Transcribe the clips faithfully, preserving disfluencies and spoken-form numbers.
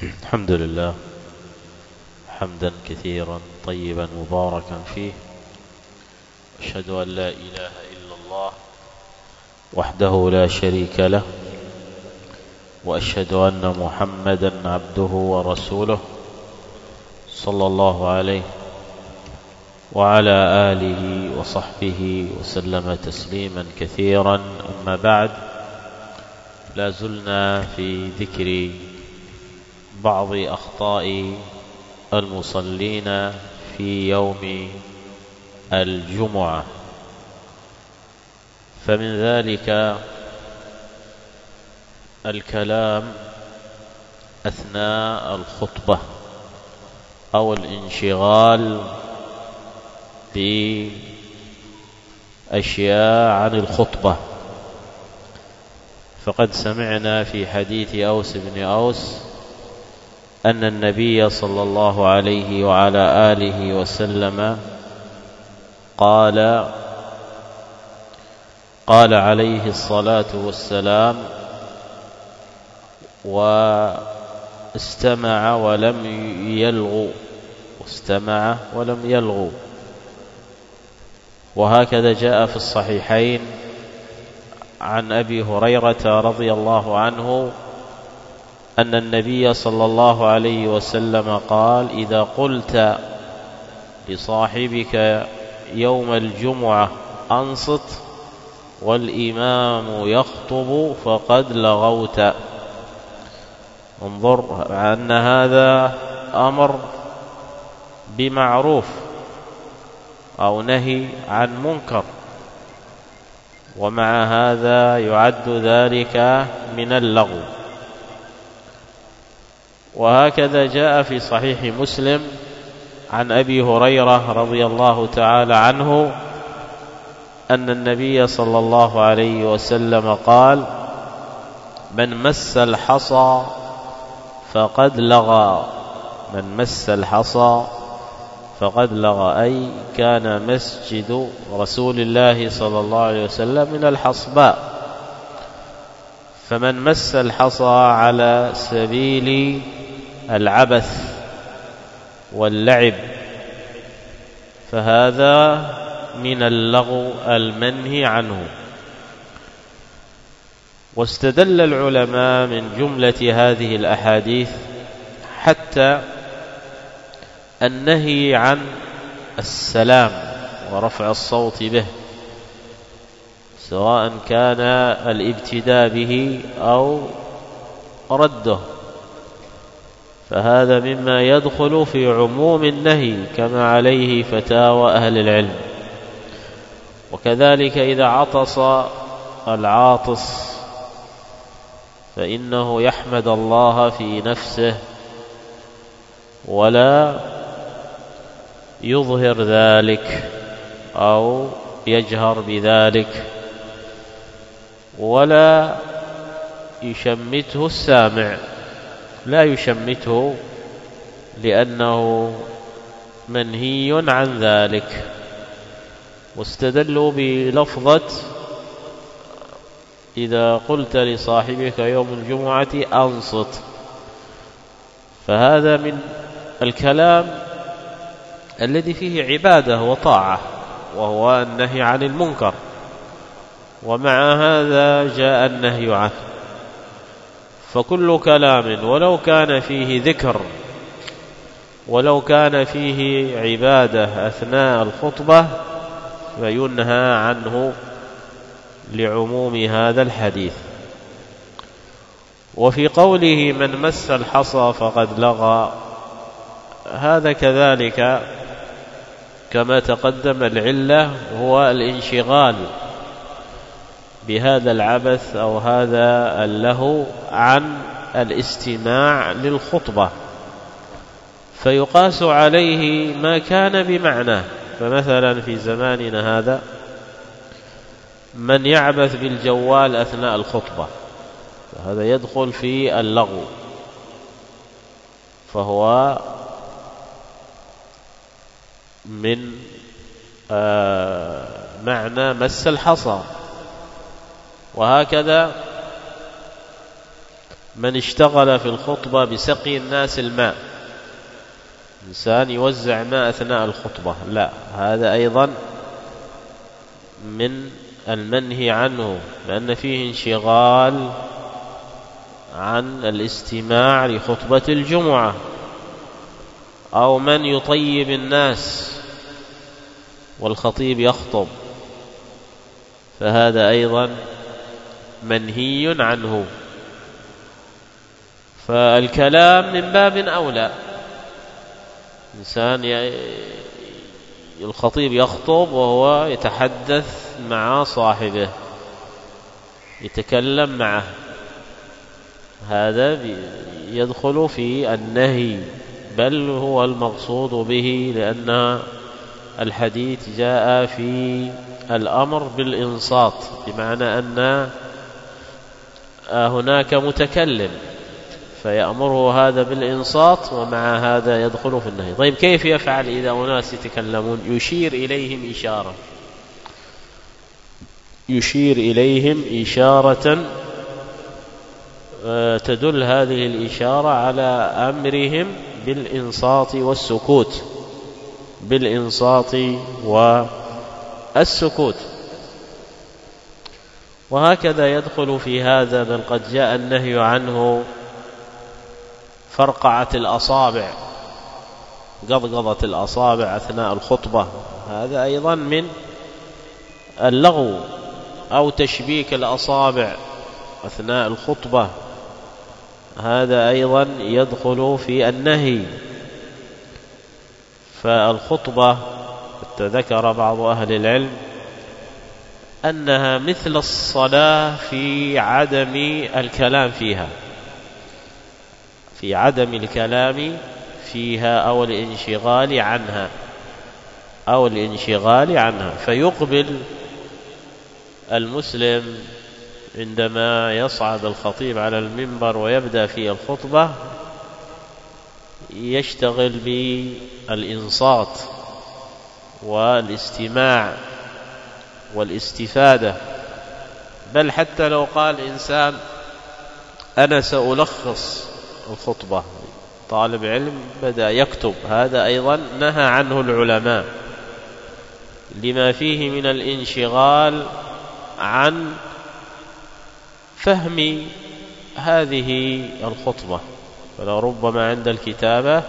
الحمد لله حمدا كثيرا طيبا مباركا فيه، أشهد أن لا إله إلا الله وحده لا شريك له، وأشهد أن محمدا عبده ورسوله صلى الله عليه وعلى آله وصحبه وسلم تسليما كثيرا. أما بعد، لا زلنا في ذكر بعض أخطاء المصلين في يوم الجمعة، فمن ذلك الكلام أثناء الخطبة أو الانشغال بأشياء عن الخطبة. فقد سمعنا في حديث أوس بن أوس أن النبي صلى الله عليه وعلى آله وسلم قال قال عليه الصلاة والسلام: واستمع ولم يلغو واستمع ولم يلغو. وهكذا جاء في الصحيحين عن أبي هريرة رضي الله عنه أن النبي صلى الله عليه وسلم قال: إذا قلت لصاحبك يوم الجمعة أنصت والإمام يخطب فقد لغوت. انظر أن هذا أمر بمعروف أو نهي عن منكر، ومع هذا يعد ذلك من اللغو. وهكذا جاء في صحيح مسلم عن أبي هريرة رضي الله تعالى عنه أن النبي صلى الله عليه وسلم قال: من مس الحصى فقد لغى. من مس الحصى فقد لغى، أي كان مسجد رسول الله صلى الله عليه وسلم من الحصباء. فمن مس الحصى على سبيل العبث واللعب فهذا من اللغو المنهي عنه. واستدل العلماء من جملة هذه الأحاديث حتى النهي عن السلام ورفع الصوت به، سواء كان الابتداء به أو رده، فهذا مما يدخل في عموم النهي كما عليه فتاوى أهل العلم. وكذلك إذا عطس العاطس فإنه يحمد الله في نفسه ولا يظهر ذلك أو يجهر بذلك، ولا يشمته السامع، لا يشمته لأنه منهي عن ذلك. واستدلوا بلفظة: إذا قلت لصاحبك يوم الجمعة أنصت، فهذا من الكلام الذي فيه عبادة وطاعة، وهو النهي عن المنكر، ومع هذا جاء النهي عنه. فكل كلام ولو كان فيه ذكر ولو كان فيه عبادة أثناء الخطبة فينهى عنه لعموم هذا الحديث. وفي قوله: من مس الحصى فقد لغى، هذا كذلك كما تقدم العلة هو الانشغال بهذا العبث أو هذا اللهو عن الاستماع للخطبة، فيقاس عليه ما كان بمعناه. فمثلا في زماننا هذا من يعبث بالجوال أثناء الخطبة فهذا يدخل في اللغو، فهو من آه معنى مس الحصى. وهكذا من اشتغل في الخطبة بسقي الناس الماء، إنسان يوزع ماء أثناء الخطبة، لا، هذا أيضا من المنهي عنه، لأن فيه انشغال عن الاستماع لخطبة الجمعة. أو من يطيب الناس والخطيب يخطب، فهذا أيضا منهي عنه. فالكلام من باب أولى، إنسان الخطيب يخطب وهو يتحدث مع صاحبه، يتكلم معه، هذا يدخل في النهي، بل هو المقصود به، لأن الحديث جاء في الأمر بالإنصات، بمعنى أن هناك متكلم فيأمره هذا بالإنصات، ومع هذا يدخل في النهي. طيب كيف يفعل إذا أناس يتكلمون؟ يشير إليهم إشارة، يشير إليهم إشارة تدل هذه الإشارة على أمرهم بالإنصات والسكوت، بالإنصات والسكوت. وهكذا يدخل في هذا بل قد جاء النهي عنه فرقعة الأصابع، قضقضة الأصابع أثناء الخطبة، هذا أيضا من اللغو، أو تشبيك الأصابع أثناء الخطبة، هذا أيضا يدخل في النهي. فالخطبة ذكر بعض أهل العلم أنها مثل الصلاة في عدم الكلام فيها، في عدم الكلام فيها أو الانشغال عنها، أو الانشغال عنها. فيقبل المسلم عندما يصعد الخطيب على المنبر ويبدأ في الخطبة يشتغل بالإنصات والاستماع والاستفادة. بل حتى لو قال إنسان أنا سألخص الخطبة، طالب علم بدأ يكتب، هذا أيضا نهى عنه العلماء، لما فيه من الانشغال عن فهم هذه الخطبة، فلربما عند الكتابة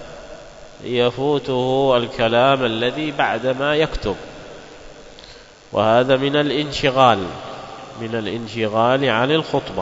يفوته الكلام الذي بعدما يكتب، وهذا من الانشغال من الانشغال عن الخطبة.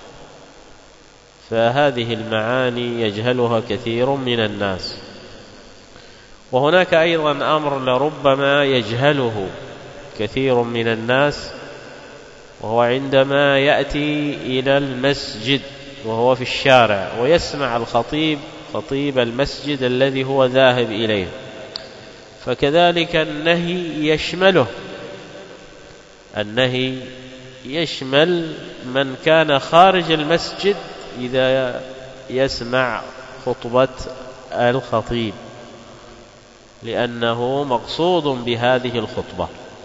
فهذه المعاني يجهلها كثير من الناس. وهناك أيضا أمر لربما يجهله كثير من الناس، وهو عندما يأتي إلى المسجد وهو في الشارع ويسمع الخطيب خطيب المسجد الذي هو ذاهب إليه، فكذلك النهي يشمله، النهي يشمل من كان خارج المسجد إذا يسمع خطبة الخطيب، لأنه مقصود بهذه الخطبة.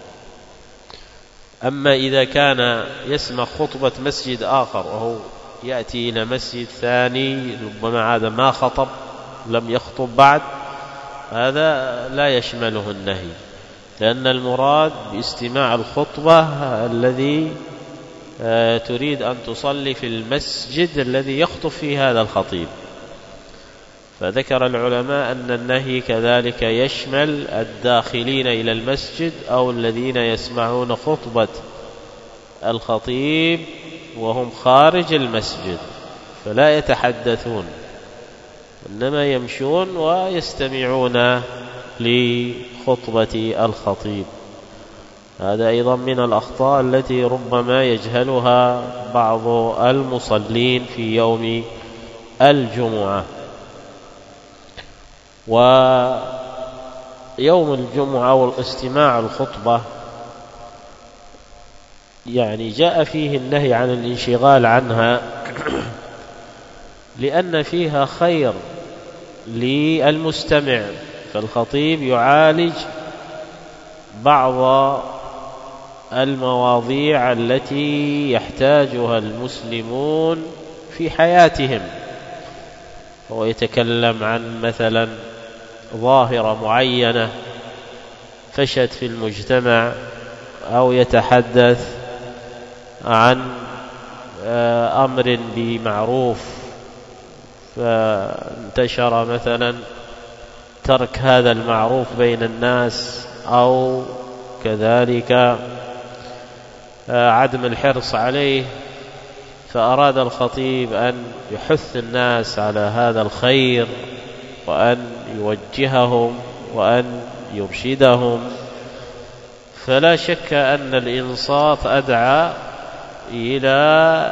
أما إذا كان يسمع خطبة مسجد آخر وهو يأتي إلى مسجد ثاني ربما هذا ما خطب، لم يخطب بعد، هذا لا يشمله النهي، لأن المراد باستماع الخطبة الذي تريد أن تصلي في المسجد الذي يخطب فيه هذا الخطيب. فذكر العلماء أن النهي كذلك يشمل الداخلين إلى المسجد أو الذين يسمعون خطبة الخطيب وهم خارج المسجد، فلا يتحدثون إنما يمشون ويستمعون لخطبة الخطيب. هذا أيضا من الأخطاء التي ربما يجهلها بعض المصلين في يوم الجمعة. ويوم الجمعة والاستماع الخطبة يعني جاء فيه النهي عن الانشغال عنها لأن فيها خير للمستمع، فالخطيب يعالج بعض المواضيع التي يحتاجها المسلمون في حياتهم، هو يتكلم عن مثلا ظاهرة معينة فشت في المجتمع، أو يتحدث عن أمر بمعروف فانتشر مثلا ترك هذا المعروف بين الناس، أو كذلك عدم الحرص عليه، فأراد الخطيب أن يحث الناس على هذا الخير وأن يوجههم وأن يرشدهم. فلا شك أن الإنصات أدعى إلى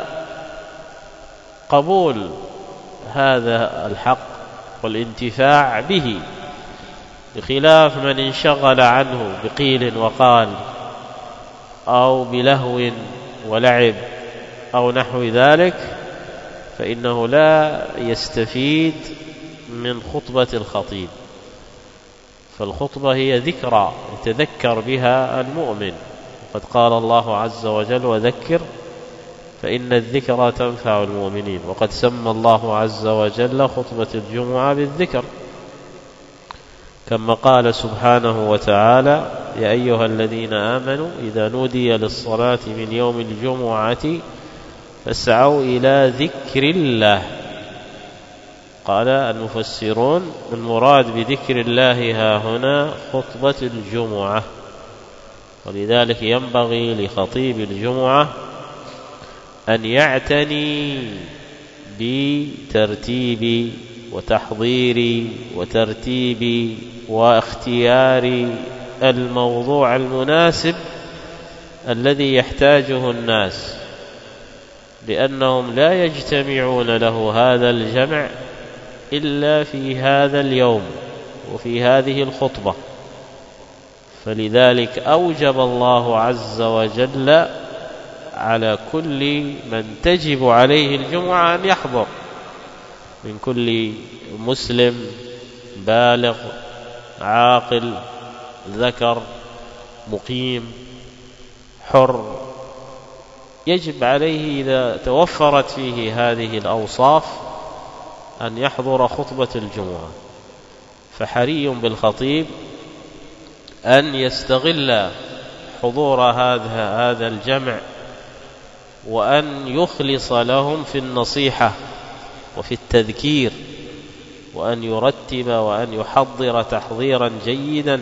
قبول هذا الحق والانتفاع به، بخلاف من انشغل عنه بقيل وقال أو بلهو ولعب أو نحو ذلك، فإنه لا يستفيد من خطبة الخطيب. فالخطبة هي ذكرى يتذكر بها المؤمن، قد قال الله عز وجل: وذكر فإن الذكرى تنفع المؤمنين. وقد سمى الله عز وجل خطبة الجمعة بالذكر، كما قال سبحانه وتعالى: يا أيها الذين آمنوا إذا نودي للصلاة من يوم الجمعة فاسعوا إلى ذكر الله. قال المفسرون: المراد بذكر الله ها هنا خطبة الجمعة. ولذلك ينبغي لخطيب الجمعة أن يعتني بترتيب وتحضير وترتيب واختيار الموضوع المناسب الذي يحتاجه الناس، لأنهم لا يجتمعون له هذا الجمع إلا في هذا اليوم وفي هذه الخطبة. فلذلك أوجب الله عز وجل على كل من تجب عليه الجمعة أن يحضر، من كل مسلم بالغ عاقل ذكر مقيم حر، يجب عليه إذا توفرت فيه هذه الأوصاف أن يحضر خطبة الجمعة. فحري بالخطيب أن يستغل حضور هذا هذا الجمع، وأن يخلص لهم في النصيحة وفي التذكير، وأن يرتب وأن يحضر تحضيرا جيدا،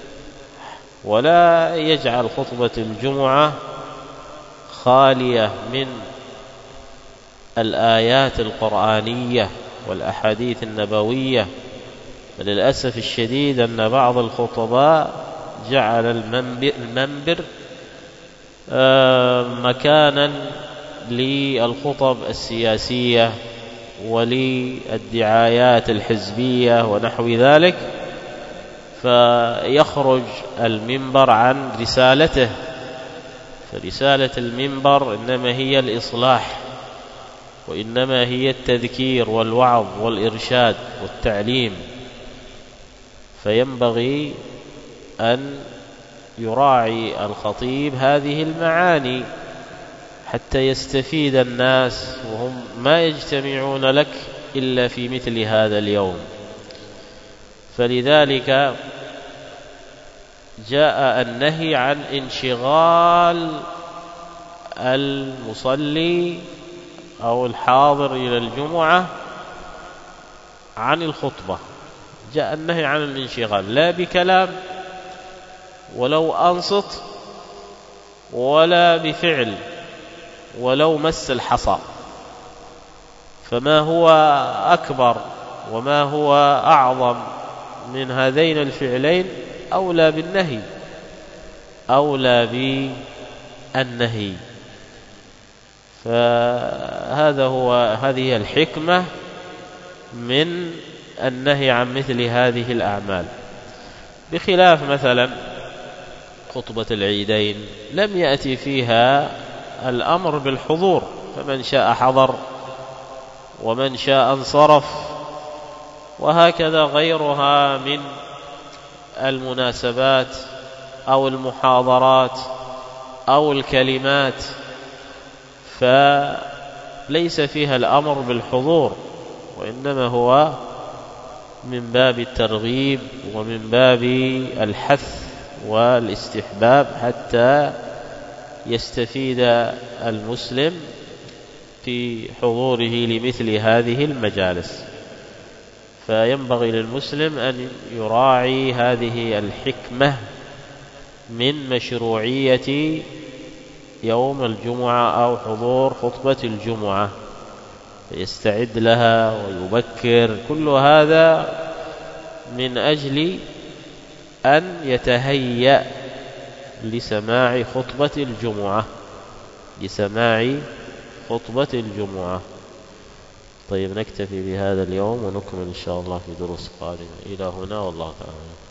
ولا يجعل خطبة الجمعة خالية من الآيات القرآنية والأحاديث النبوية. فللأسف الشديد أن بعض الخطباء جعل المنبر مكانا للخطب السياسية وللدعايات الحزبية ونحو ذلك، فيخرج المنبر عن رسالته. فرسالة المنبر إنما هي الإصلاح، وإنما هي التذكير والوعظ والإرشاد والتعليم. فينبغي أن يراعي الخطيب هذه المعاني حتى يستفيد الناس، وهم ما يجتمعون لك إلا في مثل هذا اليوم. فلذلك جاء النهي عن انشغال المصلي أو الحاضر إلى الجمعة عن الخطبة. جاء النهي عن الانشغال، لا بكلام ولو أنصت، ولا بفعل ولو مس الحصى. فما هو أكبر وما هو أعظم من هذين الفعلين أولى بالنهي، أولى بالنهي. فهذا هو هذه الحكمة من النهي عن مثل هذه الأعمال، بخلاف مثلا خطبة العيدين لم يأتي فيها الأمر بالحضور، فمن شاء حضر ومن شاء انصرف، وهكذا غيرها من المناسبات أو المحاضرات أو الكلمات. ليس فيها الأمر بالحضور، وإنما هو من باب الترغيب ومن باب الحث والاستحباب حتى يستفيد المسلم في حضوره لمثل هذه المجالس. فينبغي للمسلم أن يراعي هذه الحكمة من مشروعية يوم الجمعة أو حضور خطبة الجمعة، يستعد لها ويبكر، كل هذا من أجل أن يتهيأ لسماع خطبة الجمعة لسماع خطبة الجمعة. طيب، نكتفي بهذا اليوم ونكمل إن شاء الله في دروس قادمة. إلى هنا والله تعالى.